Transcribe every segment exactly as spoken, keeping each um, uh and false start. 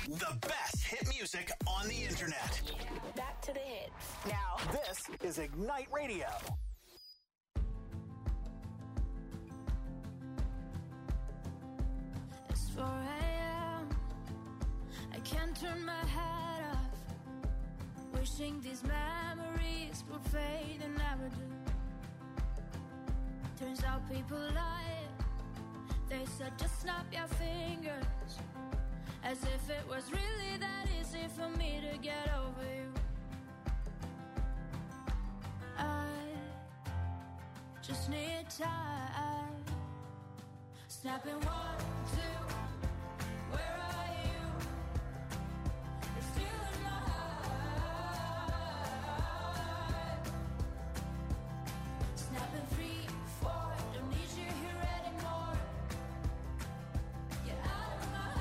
The best hit music on the internet. Back to the hits. Now, this is Ignite Radio. It's four a.m. I can't turn my head off. Wishing these memories would fade and never do. Turns out people lie. They said just snap your fingers. As if it was really that easy for me to get over you. I just need time. Snapping one, two, where are you? You're still in my heart. Snapping three, four, don't need you here anymore. Get out of my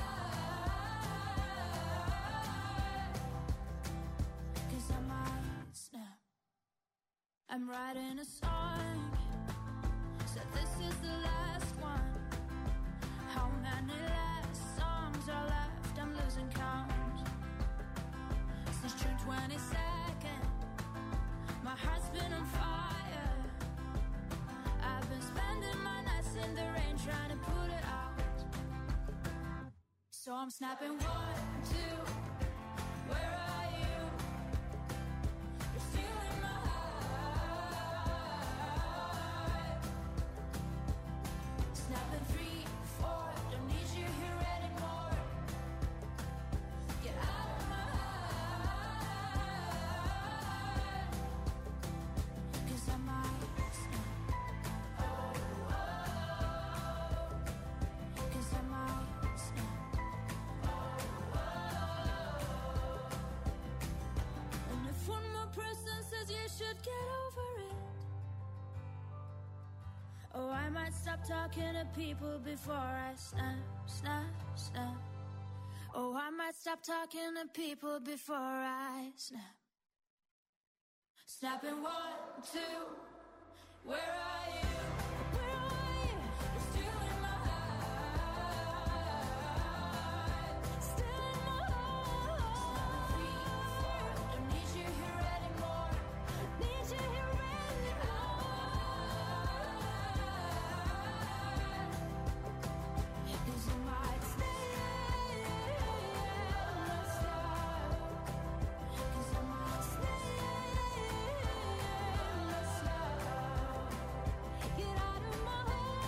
heart. Cause I might snap. I'm writing a song. Said this is the last one. How many last songs are left? I'm losing count. Since June twenty-second, my heart's been on fire. I've been spending my nights in the rain trying to put it out. So I'm snapping one, two, where are you? You're still in my heart. Snapping three, four, don't need you here anymore. Get out of my heart. Cause I might snap. Oh, oh. Cause I might snap. Oh, oh. And if one more person says you should get over it, oh, I might stop talking to people before I snap, snap, snap. Oh, I might stop talking to people before I snap. Snapping one, two, where are you? Where are you? You're still in my heart. Still in my heart. Three, four, don't need you here anymore. Need you here anymore. Cause you might stay, let's stop. Cause I might stay, let's stop. Get out of my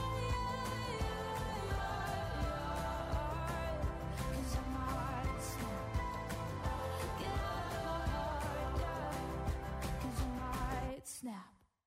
heart. Cause I might stop. Get out of my heart. Cause I might snap.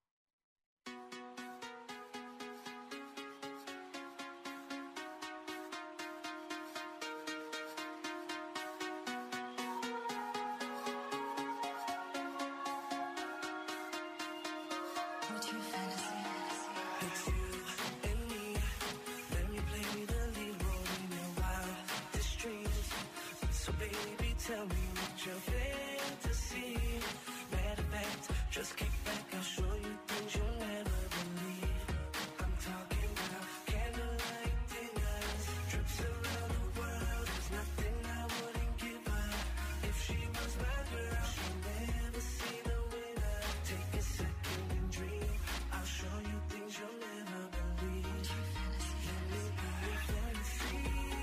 What's your fantasy? It's you and me. Let me play the lead role in your wildest dreams. So baby, tell me what's your fantasy. Matter of fact, just kick back, I'll show you things you'll never believe. I'm talking about candlelight dinners, trips around the world. There's nothing I wouldn't give her. If she was my girl, she'll never see the winner. Take a second and dream. I'll show you things you'll never believe. Let me be your fantasy.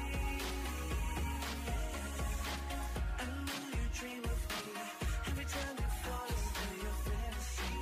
I know you dream of me. Every time you fall into your fantasy.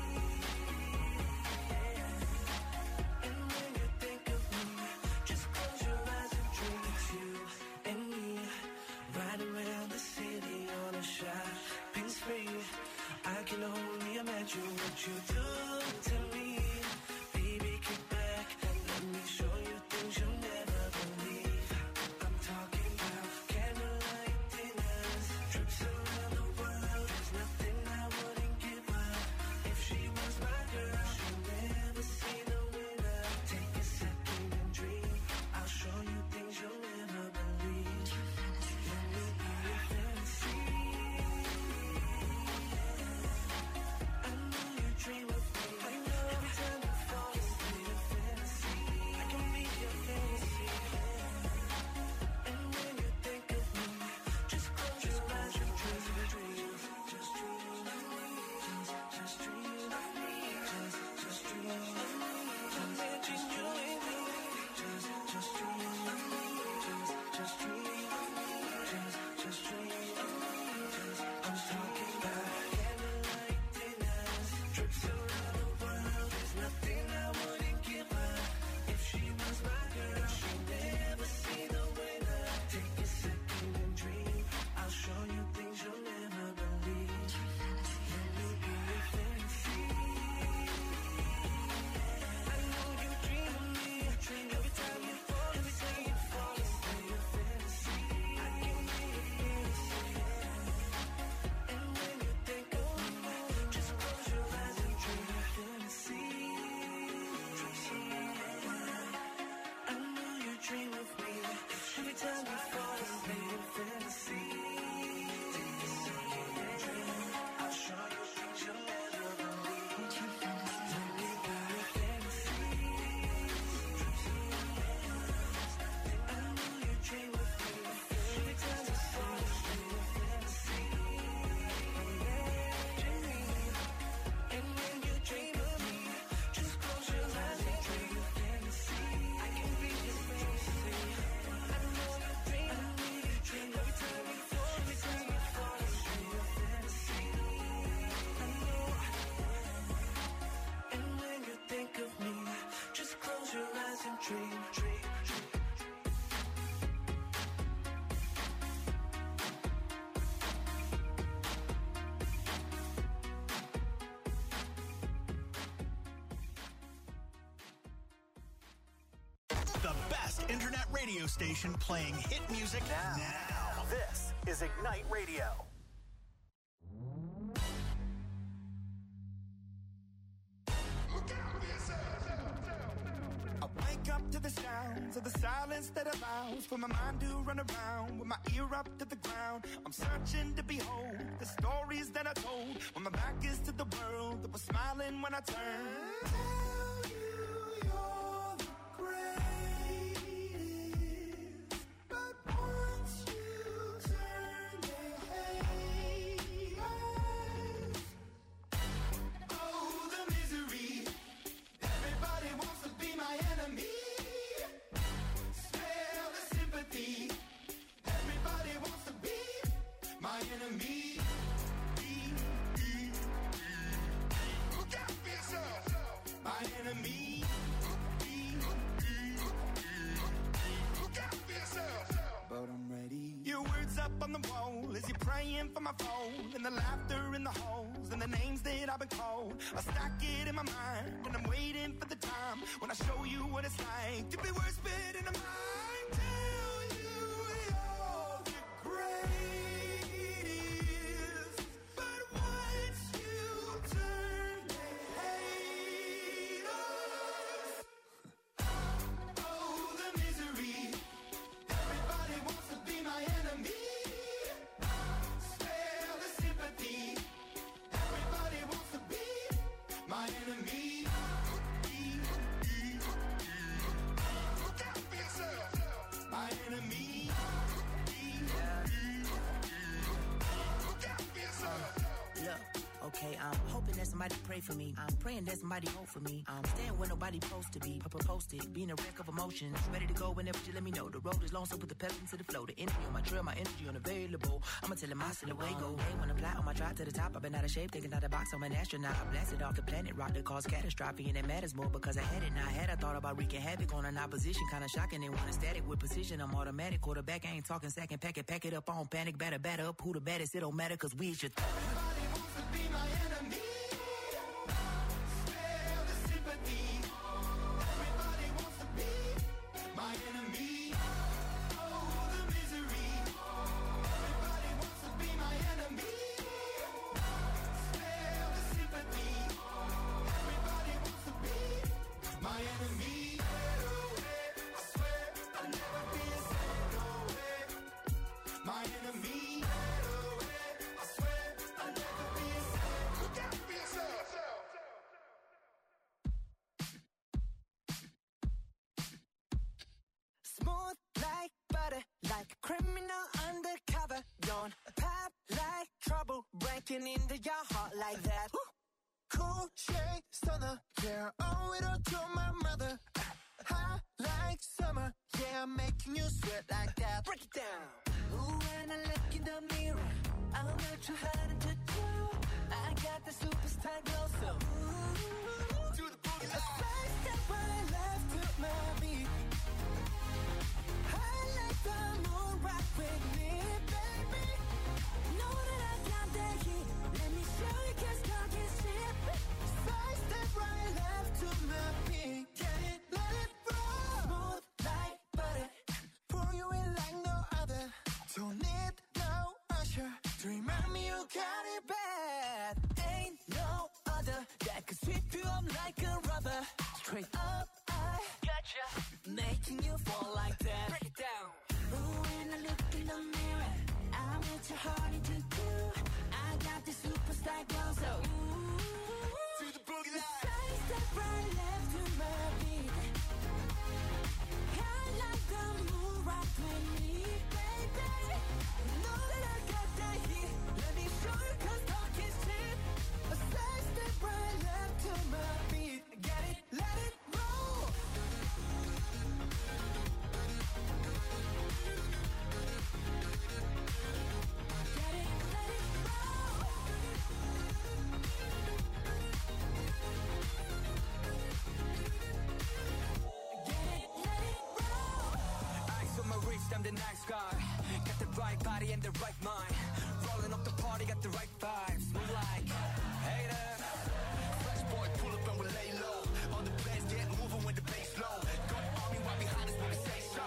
And when you think of me, just close your eyes and dream. It's you and me, riding around the city on a shopping spree. I can only imagine what you do to me. Baby, kick back and let me show you things you'll never believe. I'm talking about candlelight dinners, trips around the world. There's nothing I wouldn't give her. If she was my girl, she'll never see the winner. Take a second and dream. I'll show you things you'll never believe. Let me be your fantasy. I know you dream of me. Every time you fall into your fantasy, I can be your fantasy. And when you think of me, internet radio station playing hit music now. now. This is Ignite Radio. I wake up to the sounds of the silence that allows for my mind to run around with my ear up to the ground. I'm searching to behold the stories that I told when my back is to the world that was smiling when I turned. Tell you you're the greatest, but once you turn, they hate us. Oh, the misery. Everybody wants to be my enemy. Smell the sympathy. Everybody wants to be my enemy. Look out for yourself. My enemy. Look out for yourself. But I'm ready. Your words up on the wall as you're praying for my phone, and the laughter in the halls and the names that I've been called. I stack it in my mind and I'm waiting for the time when I show you what it's like to be worse fit in a mind. Tell you you're the greatest, but once you turn, they hate us. Oh, the misery. Everybody wants to be my enemy. Spare the sympathy. Everybody wants to be my enemy. Look out for yourself. My enemy. Look out for yourself. Look, okay, I'm hoping that somebody pray for me. I'm praying that somebody hope for me. I'm staying where nobody supposed to be. Papa posted, being a wreck of emotions. Ready to go whenever you let me know. The road is long, so put the pedal into the flow. The energy on my trail, my energy unavailable. I'ma tell him I still away go. Hey, when I fly on my drive to the top, I've been out of shape, thinking out the box. I'm an astronaut. I blasted off the planet, rock that caused catastrophe, and it matters more because I had it. Now I had I thought about wreaking havoc on an opposition, kinda shocking. They want a static with precision. I'm automatic, quarterback. I ain't talking second, pack it, pack it up on panic, batter, batter up. Who the baddest? It don't matter, cause we should. Everybody wants to be my enemy. Spare the sympathy. Everybody wants to be my enemy. Oh, the misery. Everybody wants to be my enemy. Spare the sympathy. Everybody wants to be my enemy. I swear I'll never be a second away. My enemy. I swear I'll never be a second. Look out for yourself. Smooth like butter, like a criminal undercover. Don't pop like trouble, breaking into your heart like that. Cool shade stunner, yeah, owe it all to my mother. Hot like summer, yeah, I'm making you sweat like that. Break it down. Ooh, when I look in the mirror, I'm not too hard to do. I got the superstar glow, so ooh, Do the boogie a side step right left to my beat. I like the moon rock with me, baby. Know that I got that heat. Let me show you, cause talk is cheap. Side step right left to my beat. Get it, let it roll. Smooth like butter, pour you in like no other. Don't need no usher to remind me you got it bad. Ain't no other that could sweep you up like a rubber. Straight up, I gotcha, making you fall like that. Break it down. Ooh, when I look in the mirror, I'm what you're hard to do. I got the superstar glow, so ooh, Do the boogie line. side step right left to my beat. I like the moon rock with me, baby. Know that I got that heat. Let me show you, cause talk is cheap. A side step right left to my beat. Get it, let it roll. Get it, let it roll. Get it, let it roll. Eyes on my wrist, I'm the nice guy. Got the right body and the right mind. Rolling up the party, got the right vibes. Move like haters. Fresh boy, pull up and we lay low. All the players get moving when the bass low. Got army right behind us when we say so.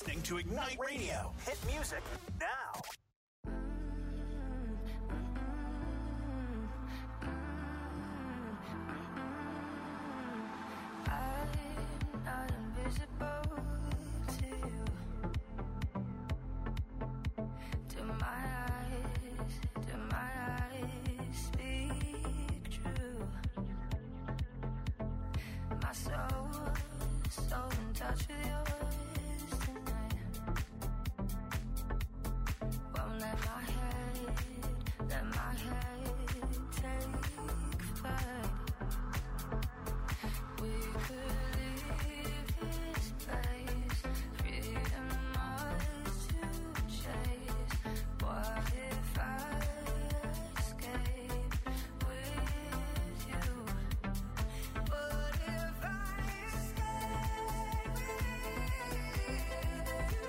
listening to Ignite Radio. Hit music now. I'm not invisible to you. Do my eyes, do my eyes speak true? My soul, so in touch with yours tonight. Won't let my head, let my head take flight. We could leave this place, freedom ours to chase. What if I escape with you? What if I escape with you?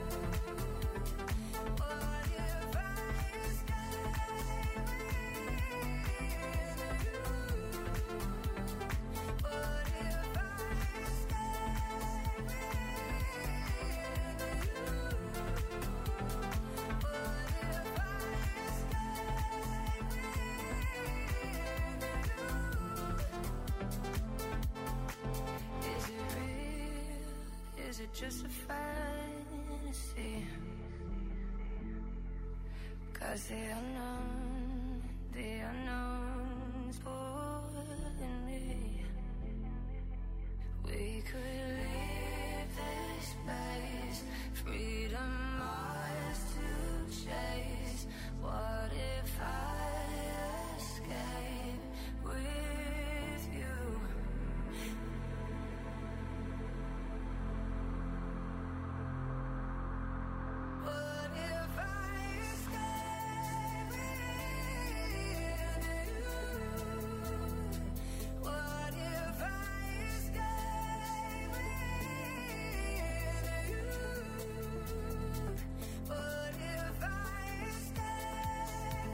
What if I escape with you? What if I escape with you? Is it real? Is it just a fantasy? 'Cause the unknown, the unknown's pulling me. We could leave this place, freedom ours to chase. What if I escape with you? What if I escape with you? What if I escape with you? What if I escape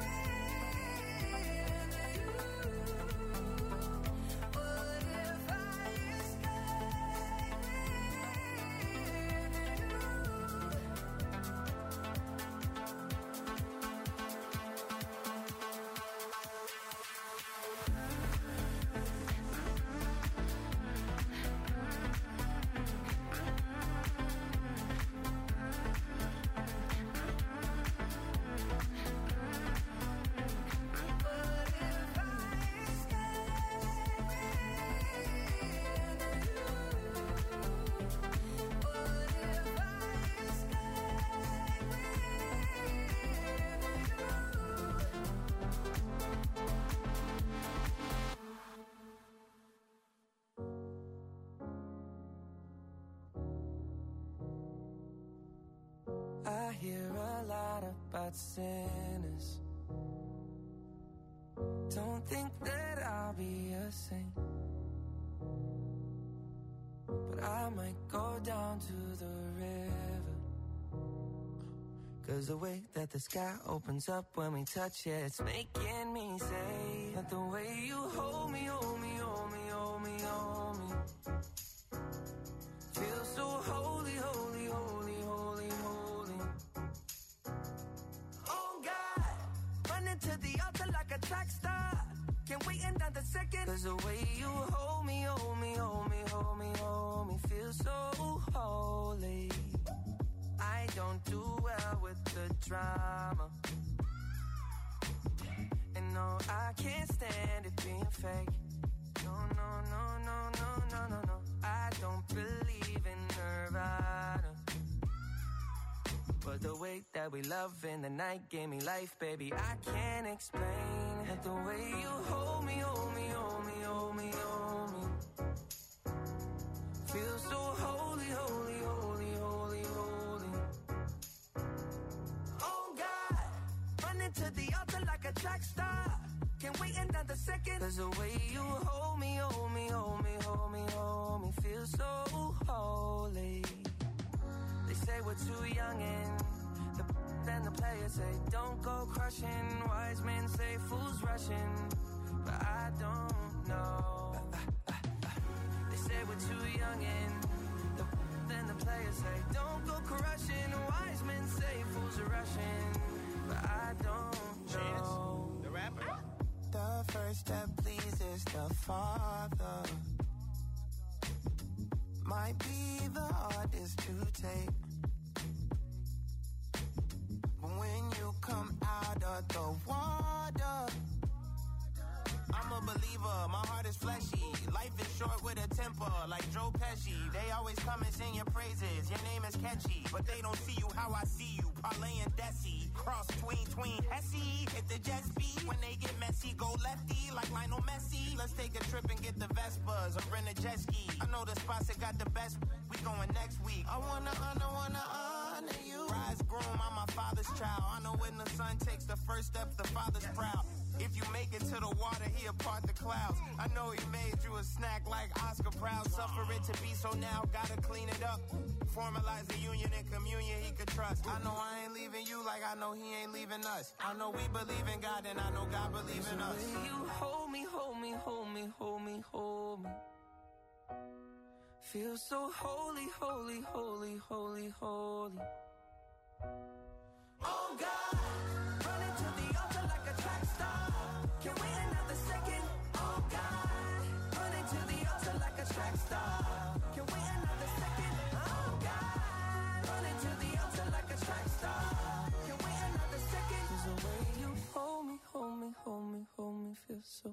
with you? What if I escape I hear a lot about sinners. Don't think that I'll be a saint, but I might go down to the river. 'Cause the way that the sky opens up when we touch it, it's making me say that the way you hold me, hold me, hold me, hold me, hold me, feels so holy, holy, holy, holy, holy. Oh God, running to the altar like a track star. Can't wait another second. 'Cause the way you hold me, hold me, hold me, hold me, hold me, feels so holy. I don't do well with the drama, and no, I can't stand it being fake. No, no, no, no, no, no, no, no. I don't believe in Nirvana, but the way that we love in the night gave me life, baby. I can't explain that the way you hold me, hold me, hold me, hold me, hold me, feels so holy, holy, holy, holy, holy. Oh God, running to the altar like a track star. Can't wait another second. 'Cause the way you hold me, hold me, hold me, hold me, hold me, feels so holy. They say we're too young and the then the players say don't go crushing. Wise men say fools rushing, but I don't know. They say we're too young and the than the players say. Don't go crushing. Wise men say fools are rushing, but I don't know. The rapper. The first step pleases the Father. Might be the hardest to take. When you come out of the water, I'm a believer, my heart is fleshy. Life is short with a temper, like Joe Pesci. They always come and sing your praises, your name is catchy. But they don't see you how I see you, Parlay and Desi. Cross tween, tween, Hesse. Hit the jet speed, when they get messy, go lefty, like Lionel Messi. Let's take a trip and get the Vespas, or rent a jet ski. I know the spots that got the best, we going next week. I wanna honor, wanna honor you. Rise groom, I'm my father's child. I know when the son takes the first step, the father's proud. If you make it to the water, he'll part the clouds. I know he made you a snack like Oscar Proud. Suffer it to be, so now gotta clean it up. Formalize the union and communion he could trust. I know I ain't leaving you like I know he ain't leaving us. I know we believe in God and I know God believes in us. You hold me, hold me, hold me, hold me, hold me. Feel so holy, holy, holy, holy, holy. Oh God, running to the altar like a track star. Can wait another second. Oh God, running to the altar like a track star. Can wait another second. Oh God, running to the altar like a track star. Can wait another second. 'Cause the way you hold me, hold me, hold me, hold me, feel so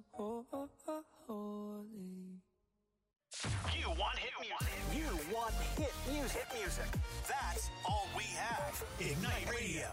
holy. You want hit music. You want hit music. Hit music. That's all we have. Ignite Radio.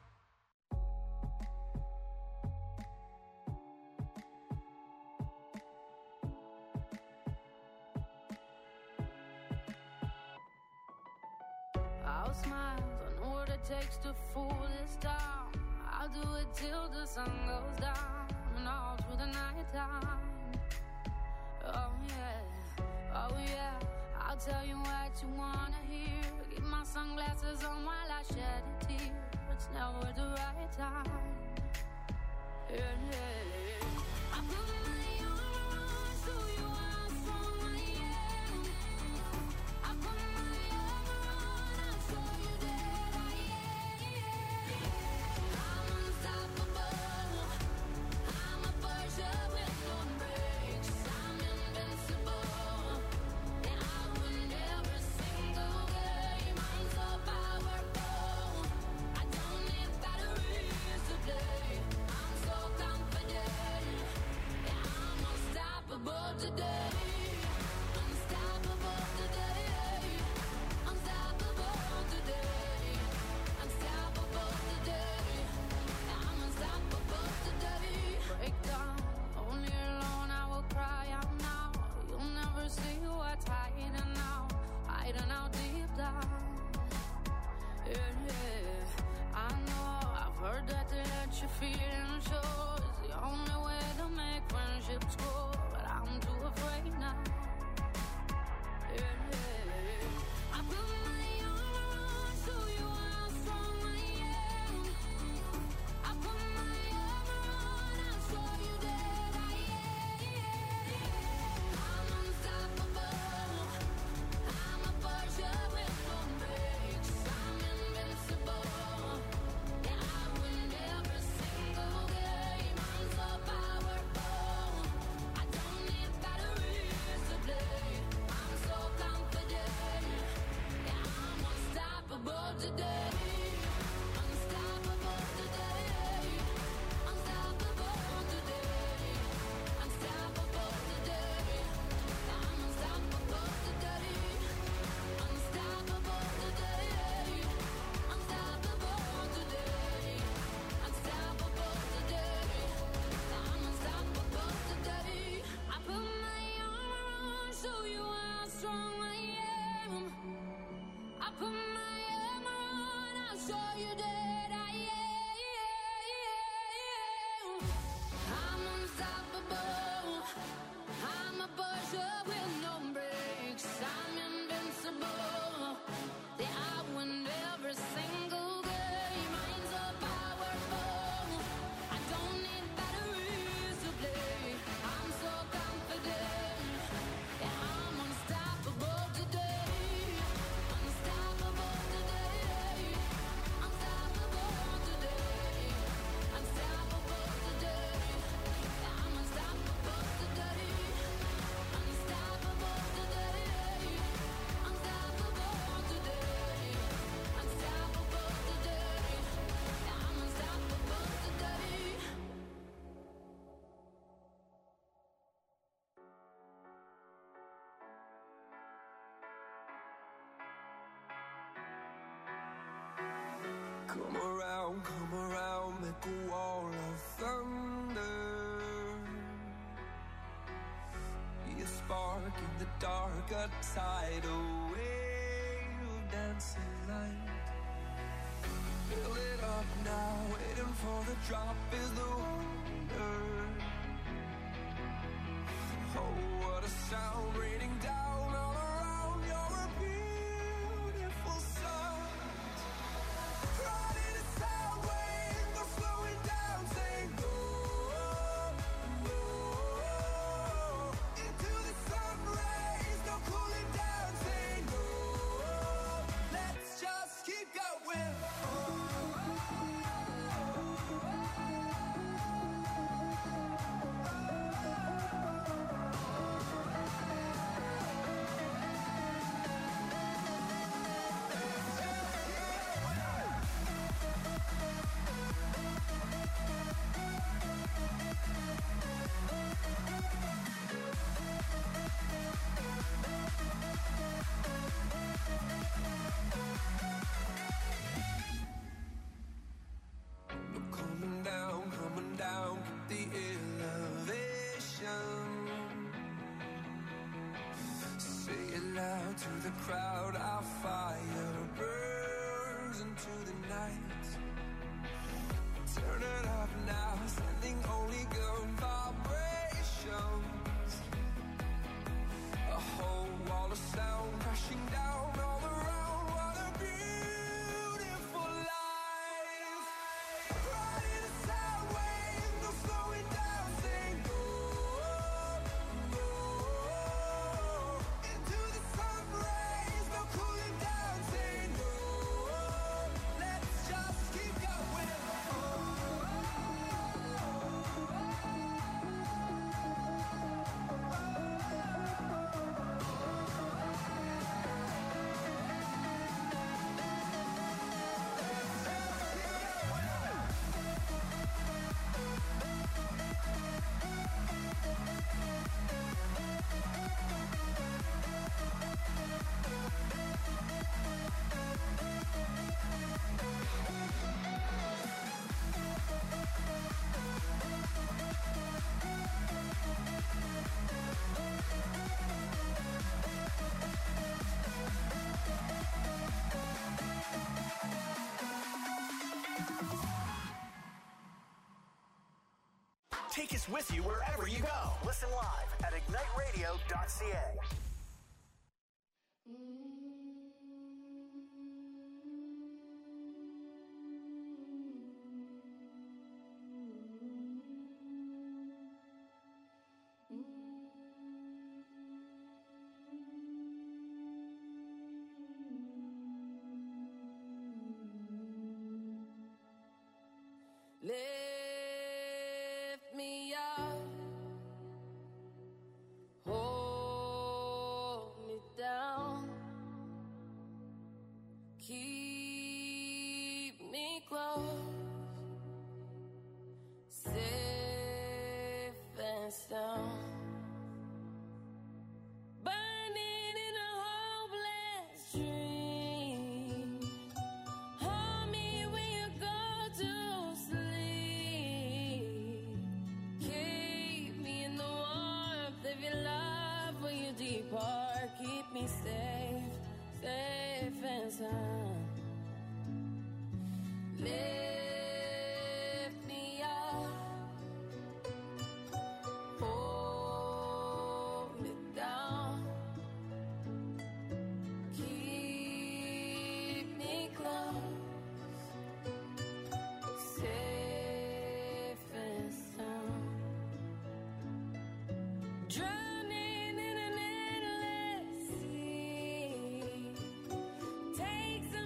I'll smile, I know what it takes to fool this town. I'll do it till the sun goes down and all through the night time. Oh yeah, oh yeah, I'll tell you what you wanna hear. Keep my sunglasses on while I shed a tear. It's never the right time. Yeah, yeah. I put my armor on so you are strong I am. I put my armor on, I'll show you that I am. I'm unstoppable. I'm a Porsche with no brakes. I'm invincible. And I win every single game. I'm so powerful. I don't need batteries to play. I'm so confident. Yeah, I'm unstoppable today. Unstoppable today. Unstoppable today. Unstoppable today. I'm unstoppable today. Break down, only alone I will cry out now. You'll never see what's hiding now, hiding out deep down. Yeah, yeah. I know I've heard that to let you feel and show is the only way to make friendships grow, but I'm too afraid now. Yeah, yeah. I put my armor on so you are strong I am. I put my armor on, I'll show you that I am. I'm unstoppable. I'm a Porsche with no brakes. I'm invincible. Yeah, I win every single game. I'm so powerful. I don't need batteries Come around, come around, make a wall of thunder. Be a spark in the dark, a tidal wave of dancing light. Fill it up now, waiting for the drop is the wonder. Oh, what a sound raining down all around. You're a beautiful sight. Riding a sound wave, no slowing down, saying go, go. Into the sun rays, no cooling down, saying go. Let's just keep going. Coming down, coming down, keep the elevation. Say it loud to the crowd, our fire burns into the night. Turn it up now, sending only good vibrations. A whole wall of sound crashing down all around. What a beautiful life. Riding a sound wave, no slowing down, saying go, go. Into the sun rays, no cooling down, saying go. Let's just keep going. Take us with you wherever you go. Listen live at ignite radio dot c a. Lift me up, hold me down, keep me close, safe and sound. Burning in a hopeless dream. Hold me when you go to sleep. Keep me in the warmth of your love when you depart. Keep me safe, safe and sound. Lift me up, hold me down, keep me close, safe and sound. Drowning in an endless sea. Take some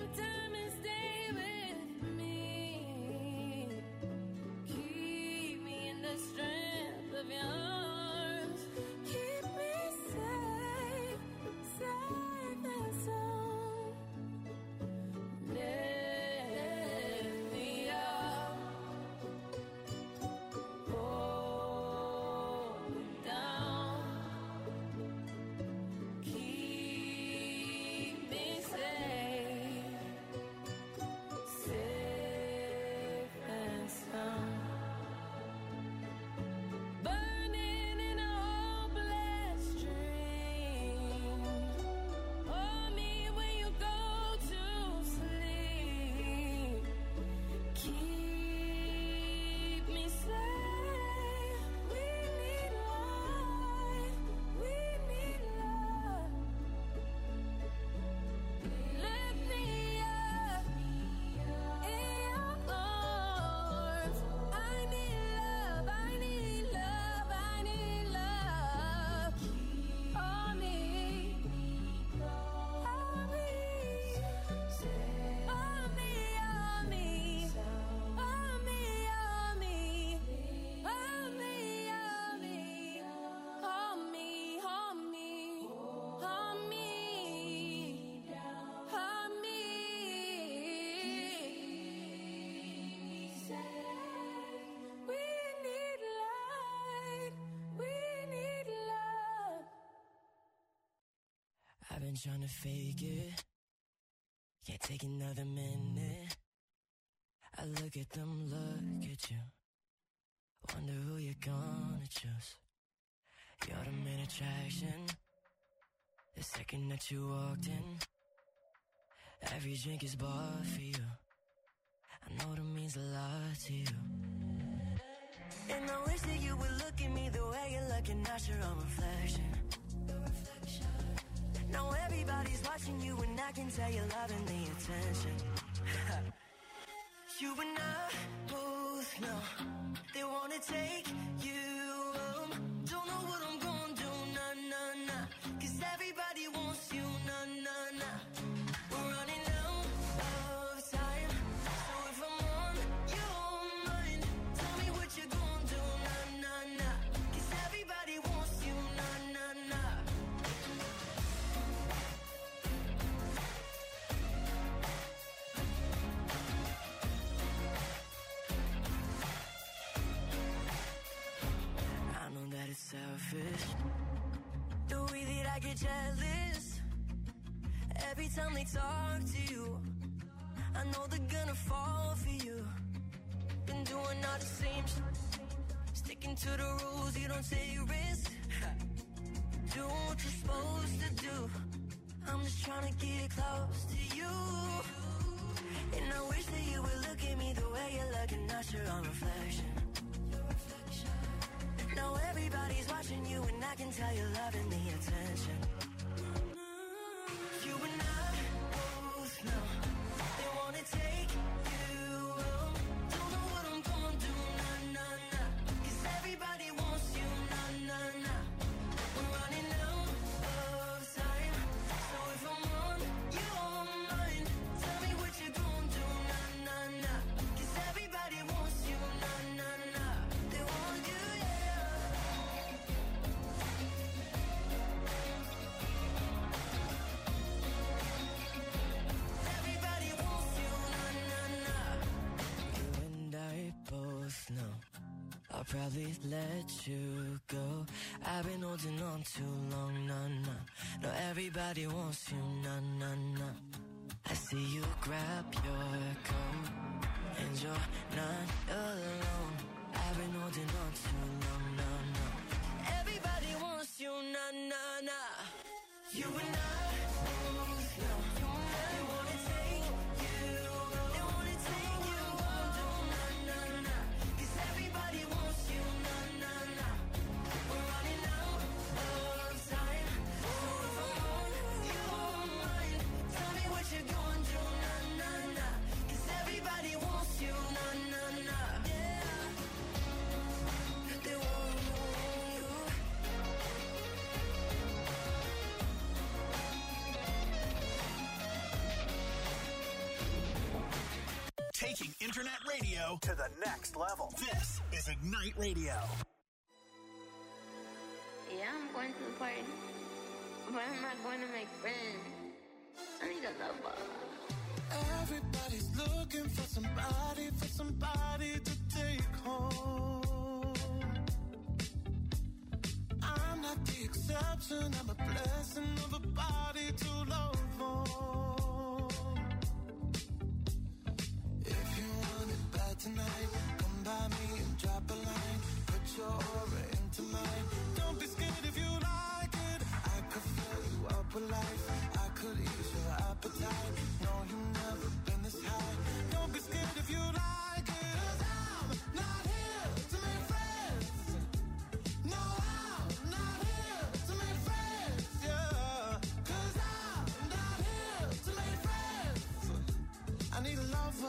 Keep me safe. We need light. We need love. Lift me up in your arms. I need love. I need love. I need love. On me. On me. On me. On me. On me. On me. On me. On me. On me. On me. On me. On me. We need light. We need love. I've been trying to fake it. Can't take another minute. I look at them, look at you. Wonder who you're gonna choose. You're the main attraction. The second that you walked in, every drink is bought for you. I know that means a lot to you. And I wish that you would look at me the way you're looking at your own reflection. Now everybody's watching you and I can tell you're loving the attention. You and I both know they wanna take you home. Don't know what I'm gonna do, nah, nah, nah. Cause everybody wants you, nah, nah, nah. We're running out of time. So if I'm on your mind, tell me what you're gonna do, nah, nah, nah. Cause everybody wants you, nah, nah, nah. I know that it's selfish, the way that I get jealous every time they talk to you. I know they're gonna fall for you. Been doing all the same sh- sticking to the rules, you don't take risks. Do what you're supposed to do. I'm just trying to get close to you. And I wish that you would look at me the way you're looking at your own reflection. Now everybody's watching you and I can tell you're loving the attention. You and I both know they wanna take you home. Don't know what I'm gonna do, nah, nah, nah. Cause everybody wants you, nah, nah, nah. We're running out of time. So if I'm on your mind, tell me what you're gonna do, nah, nah, nah. Cause everybody wants you, nah, nah, nah. They want you, yeah. Everybody wants you, nah, nah, nah. You and I both know I'll probably let you go. I've been holding on too long, nah, nah. No, everybody wants you, nah, nah, nah. I see you grab your coat and you're not alone. I've been holding on too long, nah, nah. Everybody wants you, nah, nah, nah. You and I both know they wanna take you, they wanna take you home, nah, nah, nah. Cause everybody wants you, nah, nah, nah. We're running out of time. So if I'm on your mind, tell me what you're gonna do, nah, nah, nah. Cause everybody wants you, nah, nah, nah. Yeah. They want you. Taking internet radio to the next level. This is Ignite Radio. Yeah, I'm going to the party, but I'm not going to make friends. I need a lover. Everybody's looking for somebody, for somebody to take home. I'm not the exception, I'm a blessing of a body to love on. If you want it bad tonight, come by me and drop a line. Put your aura into mine. Don't be scared if you like it. I could fill you up with life. I could ease your appetite. No, you've never been this high. Don't be scared if you like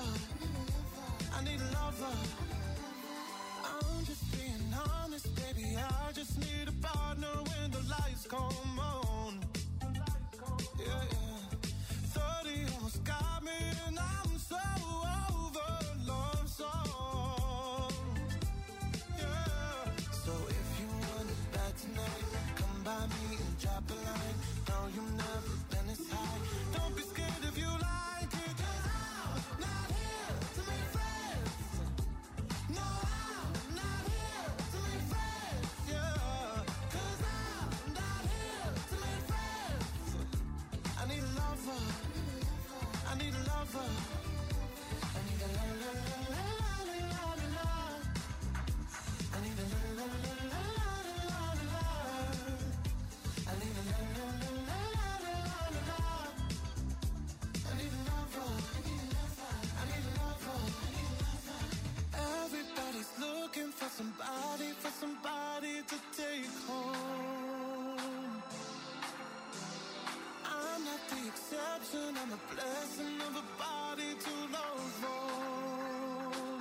lover. I need a lover. I'm just being honest, baby. I just need a partner when the lights come on. Yeah, yeah. thirty almost got me, and I'm so over love song. Yeah. So if you want it bad tonight, come by me and drop a line. No, you've never been this high. Don't be scared if you like it, 'cause I'm not here to make friends. No, I'm not here to make friends. Yeah, 'cause I'm not here to make friends. I need a lover. I need a lover. I need a la la la la la la la la. I need a la la la la la la la la. I need a la la la la la la la. I need a lover. I need a lover. Everybody's looking for somebody, for somebody to take home. I'm not the exception, I'm a blessing of a body to love on.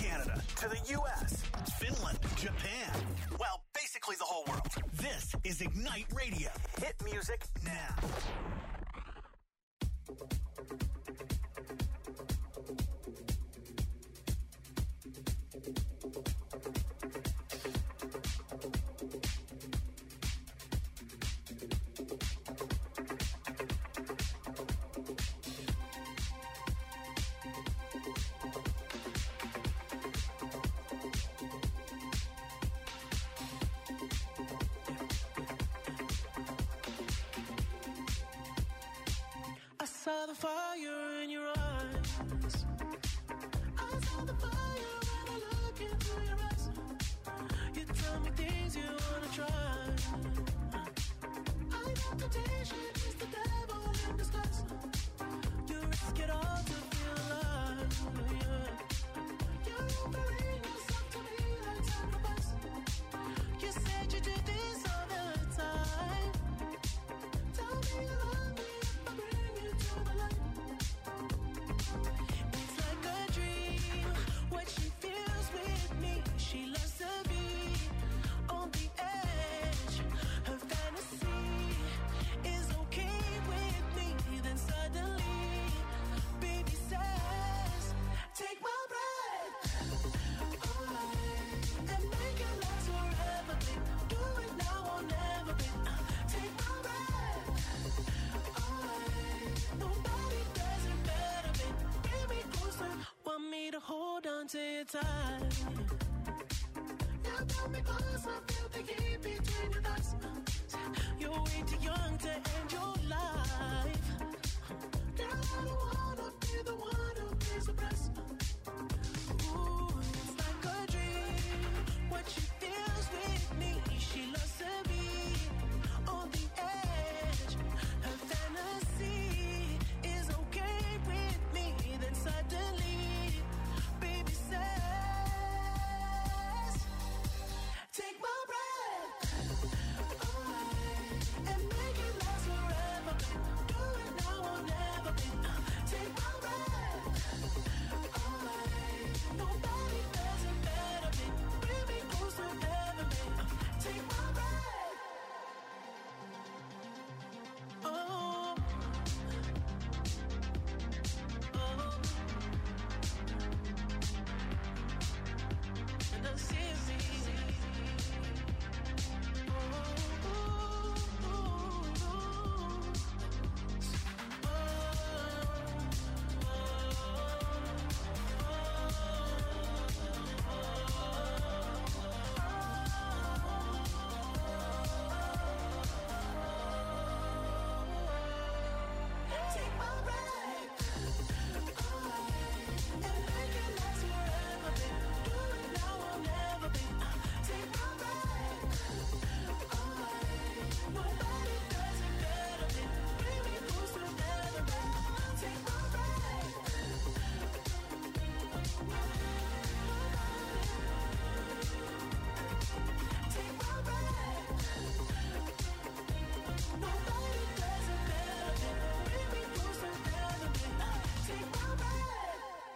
Canada to the U S, Finland, Japan. Well, basically the whole world. This is Ignite Radio. Hit music now. I saw the fire in your eyes. I saw the fire when I look into your eyes. You tell me things you wanna try. I know temptation is the devil in disguise. You risk it all to feel alive. Yeah. You're offering yourself to me like sacrifice. You said you do this all the time. Tell me you love me if I bring you to the light. It's like a dream, what she feels with me. She loves to be on the edge. Her fantasy is okay with me. Then suddenly, baby says, take my breath away and make it last forever, babe. Do it now or never, babe. Take my breath away. Nobody does it better, babe. Bring me closer. Want me to hold on to you tight. You got me close, I feel the heat between your thighs. You're way too young to end your life. Girl, I don't wanna be the one who pays the price. Ooh, it's like a dream, what she feels with me. She loves to be on the edge. Her fantasy is okay with me. Then suddenly, baby says, take my breath away and make it last forever, babe. Do it now or never, babe. Take my breath away. Nobody does it better, babe. Bring me closer ever, babe. Take my breath. Oh. Oh. And I see me. Take my breath away and make it last forever, babe. Do it now or never, babe. Take my breath away. Nobody does it better, babe. Bring me closer ever, babe. Take my breath. Take my breath. Nobody does it better, babe. Bring me closer ever, babe. Take my breath.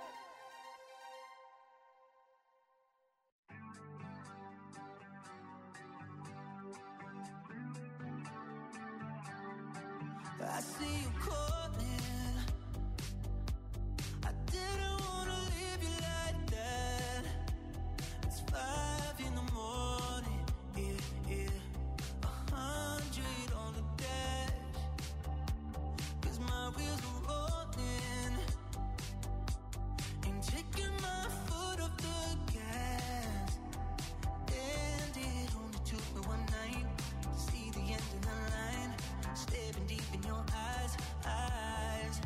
I see you calling. I didn't wanna leave you like that. It's five in the morning, yeah, yeah. A hundred on the dash. 'Cause my wheels are rolling. Ain't taking my foot off the gas. And it only took me one night to see the end of the line. Staring deep in your eyes, eyes.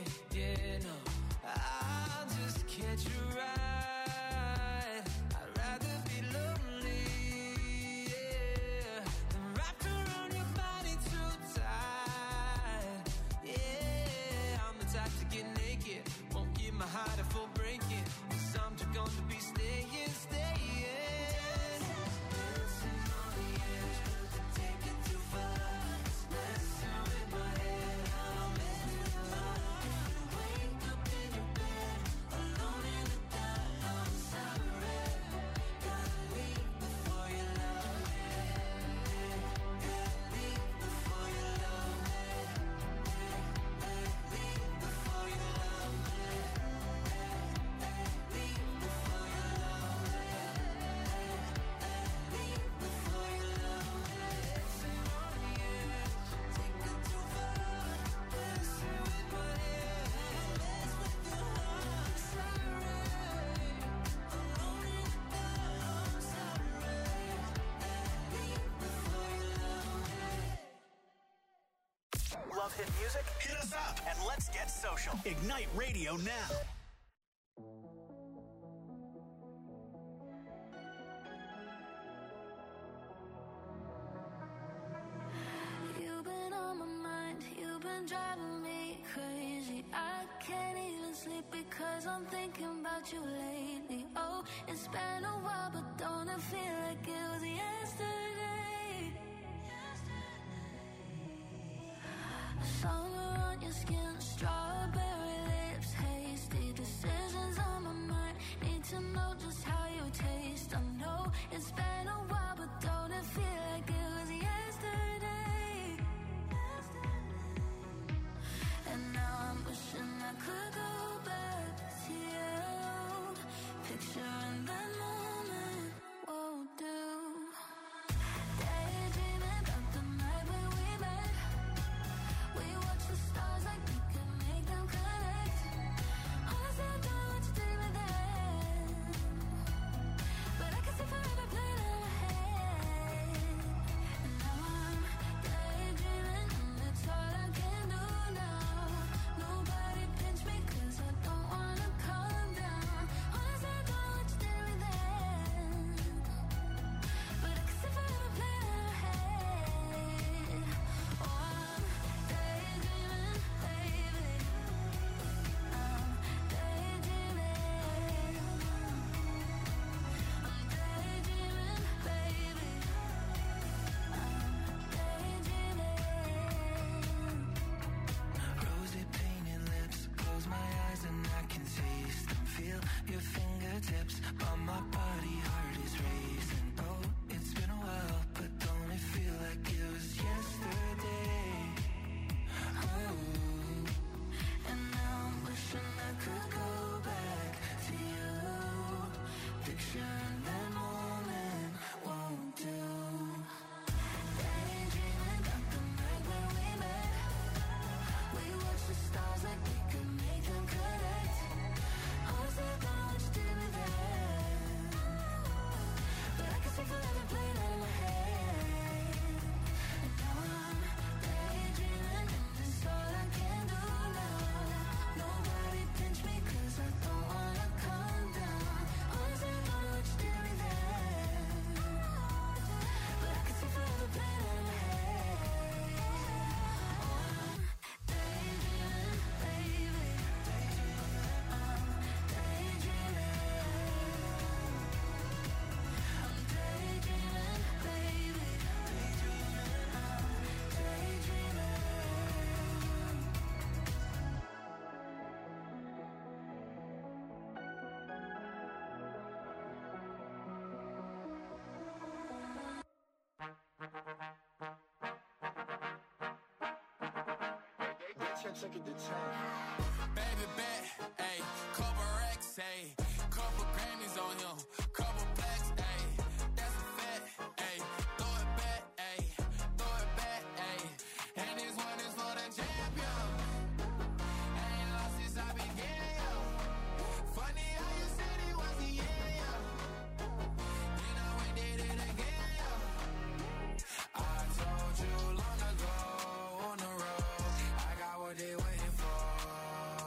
yeah, no. I'll just catch a ride. I'd rather be lonely, yeah, than wrapped around your body too tight. Yeah, I'm the type to get naked, won't give my heart a full breaking. Cause I'm just gonna be staying, staying. Dancing on the edge, but take it too far. Messing with my head, I'm messing with your heart. If you wake up in your bed, alone in the dark, I'm sorry. Gotta leave before you love me. Gotta leave before you love me. Leave before you love me. Leave before you love me. Leave before you love me. Dancing on the edge, take it too far. Messing with my head, mess with your heart. Sorry, alone in the dark. I'm sorry. Leave before you love me. Love hit music? Hit us up and let's get social. Ignite Radio now. You've been on my mind, you've been driving me crazy. I can't even sleep because I'm thinking about you lately. Oh, it's been a while, but don't it feel like it was yesterday? Summer on your skin, strawberry lips, hasty decisions on my mind. Need to know just how you taste. I know it's been a while, but don't it feel like it was yesterday? And now I'm wishing I could go back to you. Picturing that moment won't do. Daydreaming about the night when we met. We watch the stars like we could make them connect. Honestly, I don't know what you did with that, but I can see forever playing in my head. And now I'm daydreaming, and it's all I can do now. Nobody pinch me 'cause I don't wanna calm down. Honestly, I don't know what you did with that, but I can see forever playing in my head. Oh, I'm daydreaming, baby. I'm daydreaming. I'm daydreaming, baby. I'm daydreaming. Rosy painted lips, close my eyes and I can taste them. Feel your fingertips on my body, heart is racing. Oh, it's been a while, but don't it feel like it was yesterday? Oh, And now I'm wishing I could go back to you. Picturing that moment won't do. Daydreaming about the night when we met. We watched the stars like we could make them connect. Honestly, I don't know what you did with that, but I can see forever playing out in my head. And now I'm daydreaming, and it's all I can do now. Nobody pinch me 'cause I don't wanna calm down. Honestly, I don't know what you did with that, but I can see forever playing out in my head. Oh, I'm daydreaming, baby. I'm daydreaming. I'm daydreaming, baby. I'm daydreaming. Baby bet, ayy, couple racks, ayy, couple Grammys on him, couple blacks, ayy, that's a fact, ayy, throw it back, ayy, throw it back, ayy, and this one is for the champion. Ain't lost since I began, yo. Funny how you said it was the end, yo. Then I went did it again, yo. I told you long ago on the road, I got what they waiting for.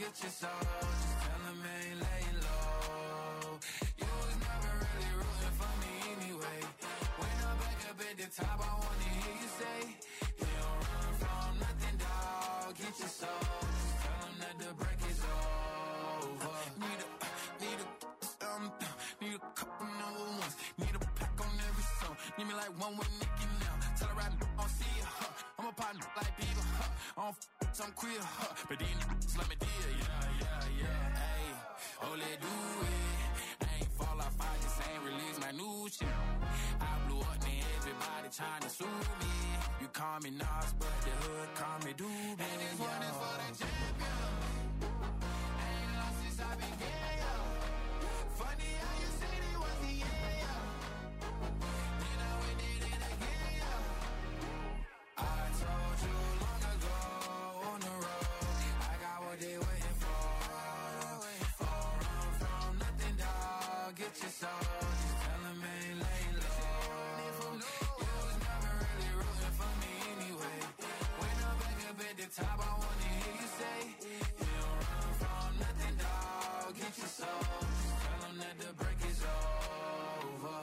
get your soul. Just tell him I ain't laying low. You was never really rooting for me anyway. When I'm back up at the top, I wanna hear you say, you don't run from nothing, dog. Get your soul. Just tell him that the break is over. Need a, need a, um, need a couple number ones. Need a pack on every song. Need me like one with Nicki now. Tell her I don't see it, huh? I'm a partner like Bieber, huh? I don't f***, I'm queer, huh? But these n***s let me deal, yeah, yeah, yeah. Hey, oh, let do it. I ain't fall off, I just ain't release my new shit. I blew up, and everybody trying to sue me. You call me Nas, but the hood call me Doobie. And this one is for the champion. I ain't lost since I began, yo. Funny how you said it was the end, yo. Then I went did it again, yo. I told you long ago on the road, I got what they waiting for. Don't run from nothing, dog. Get your soul. Just tell them I ain't laying low. You was never really rooting for me anyway. When I'm back up at the top, I wanna hear you say, you don't run from nothing, dog. Get your soul. Just tell them that the break is over.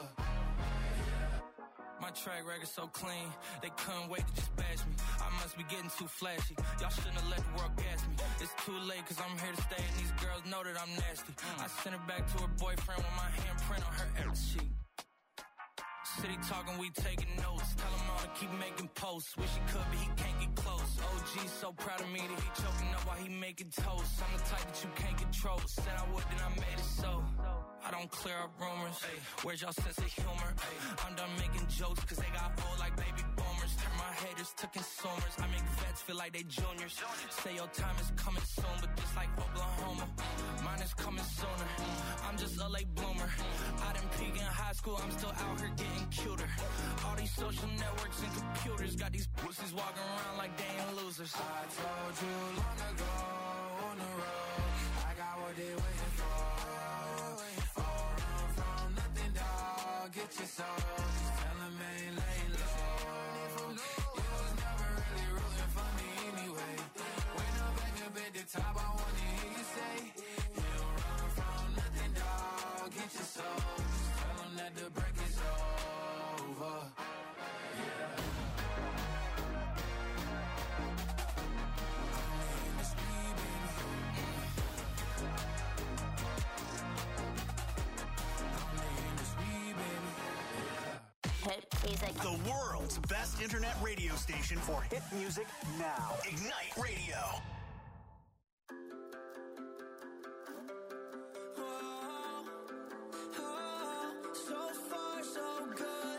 My track record so clean, they couldn't wait to just bash me. I must be getting too flashy. Y'all shouldn't have let the world gas me. It's too late cause I'm here to stay and these girls know that I'm nasty. I sent her back to her boyfriend with my handprint on her ass sheet. City talking, we taking notes. Tell him all to keep making posts. Wish he could, but he can't get close. O G so proud of me that he choking up while he making toast. I'm the type that you can't control. Said I would, then I made it so. I don't clear up rumors. Ay, where's y'all sense of humor? Ay, I'm done making jokes cause they got old like baby boomers. Turn my haters to consumers. I make vets feel like they juniors. Say your time is coming soon, but just like Oklahoma, mine is coming sooner. I'm just a late bloomer. I didn't peak in high school, I'm still out here getting cuter. All these social networks and computers got these pussies walking around like they ain't losers. I told you long ago on the road, I got what they waiting for. Don't run from nothing, dog. Get your soul. Just tell them I ain't laying low. You was never really rooting for me anyway. When I'm back up at the top, I wanna hear you say, you don't run from nothing, dog. Get your soul. Just tell them that the break is over. Yeah. Hit music. The world's best internet radio station for hit music now. Ignite Radio. So far, so good.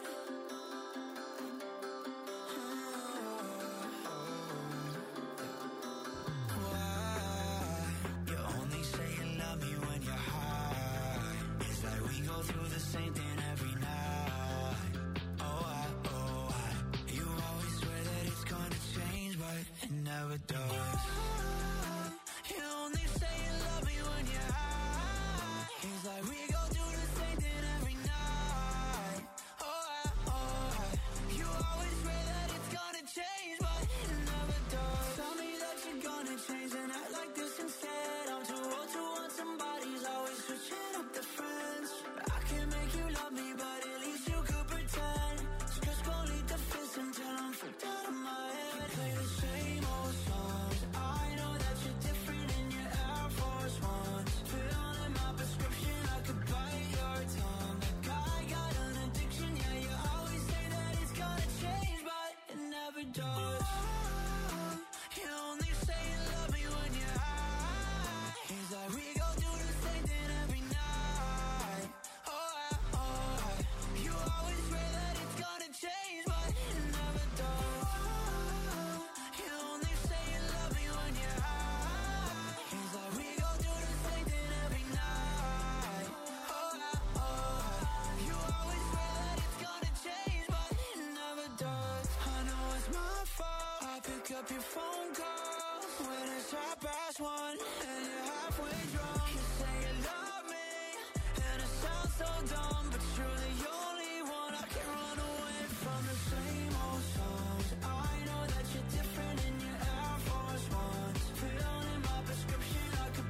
Why? You only say you love me when you're high. It's like we go through the same thing every night. Oh, I, oh, I. You always swear that it's gonna change, but it never does. You only say you love me when you're high. It's like we go through the same thing every night. Oh, I, oh, I. You always swear that it's gonna change, but it never does. Tell me that you're gonna change and act like this instead. I'm too old to want somebody's always switching up the friends. I can make you love me, but at least you could pretend. Just gon' lead the fence until I'm freaked out of my head. You play the same old songs. I know that you're different in your Air Force Ones. Fill in my prescription, I could bite your tongue. Like I got an addiction, yeah, you always say that it's gonna change, but it never does. You only say you love me when you're high. It's like we go through the same thing every night. Oh, I, oh, I. You always swear that it's gonna change, but it never does. You only say you love me when you're high. It's like we go through the same thing every night. Oh, I, oh, I. You always swear that it's gonna change, but it never does. I know it's my fault. I pick up your phone calls when it's half past one and you're halfway drunk. You say you love me and it sounds so dumb, but you're the only one I can run away from. The same old songs. I know that you're different in your Air Force Ones. Fill in my prescription, I could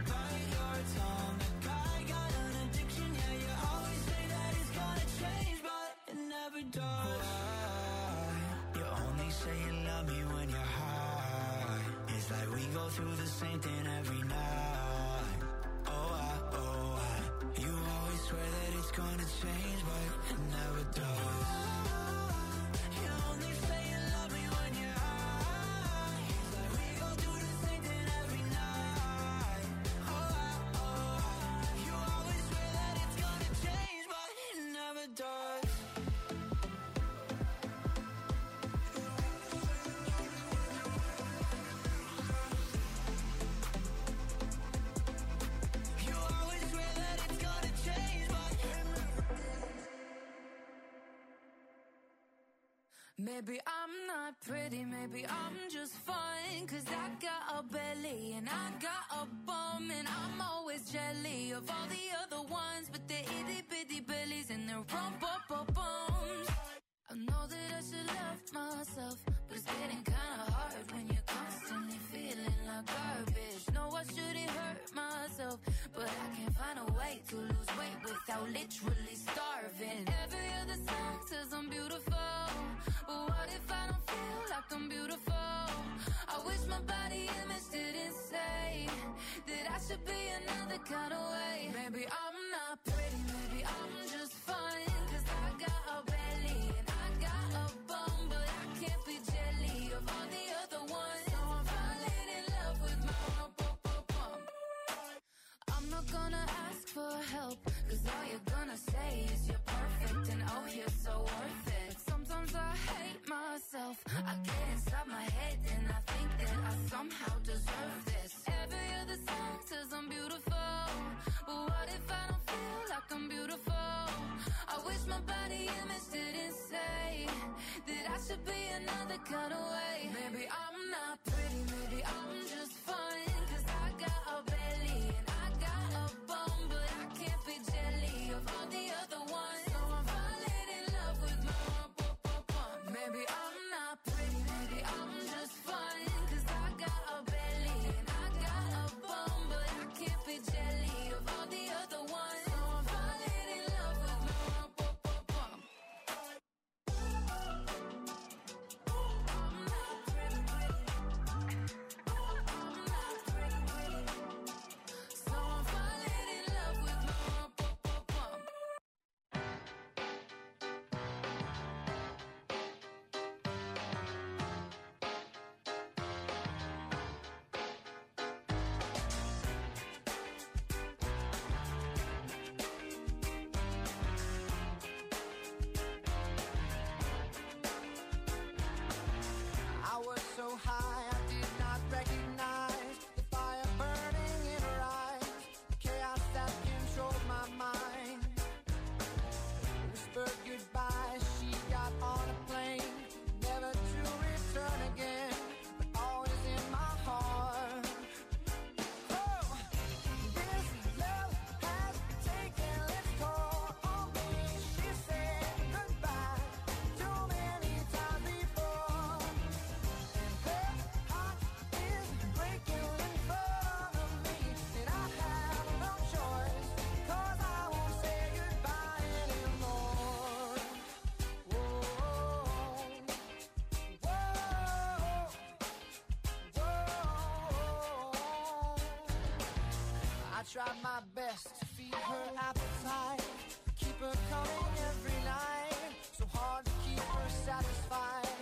we go through the same thing every night. Oh, I, oh, I. You always swear that it's gonna change, but it never does. You only say you love me when you're high. We go through the same thing every night. Oh, I, oh, I. You always swear that it's gonna change, but it never does. Maybe I'm not pretty, maybe I'm just fine. Cause I got a belly and I got a bum. And I'm always jelly of all the other ones. But they're itty bitty bellies and their rump up up bums. I know that I should love myself, but it's getting kinda hard when you're constantly feeling like garbage. No, I shouldn't hurt myself, but I can't find a way to lose weight without literally starving. Every other song says I'm beautiful, but what if I don't feel like I'm beautiful? I wish my body image didn't say that I should be another kind of way. Maybe I'm not pretty, maybe I'm just fine. Cause I got a belly and I got a bum, but I can't be jelly of all the other ones. So I'm falling in love with my bum. I'm not gonna ask for help, cause all you're gonna say is you're perfect and oh you're so worth it. Sometimes I hate myself, I get inside my head and I think that I somehow deserve this. Every other song says I'm beautiful, but what if I don't feel like I'm beautiful? I wish my body image didn't say that I should be another kind of way. Maybe I'm not pretty, maybe I'm just fine. Cause I got a belly and I got a bum, but I can't be jelly of all the other ones. So I'm falling in love with my bum. Maybe I'm not pretty, maybe I'm just fine. Cause I got a belly and I got a bum, but I can't be jelly of all the other ones. So I'm falling in love with my bum. So I'm falling in love with my bum. I was so high, I did not recognize the fire burning in her eyes, the chaos that controlled my mind. Whispered goodbye, she got on a plane, never to return again, but always in my heart. Oh, this love has taken its toll on me. She said goodbye too many times before. Her heart is breaking in front of me, and I have no choice, cause I won't say goodbye anymore. Whoa, whoa, whoa. I tried my best to feed her appetite, keep her coming every night, so hard to keep her satisfied.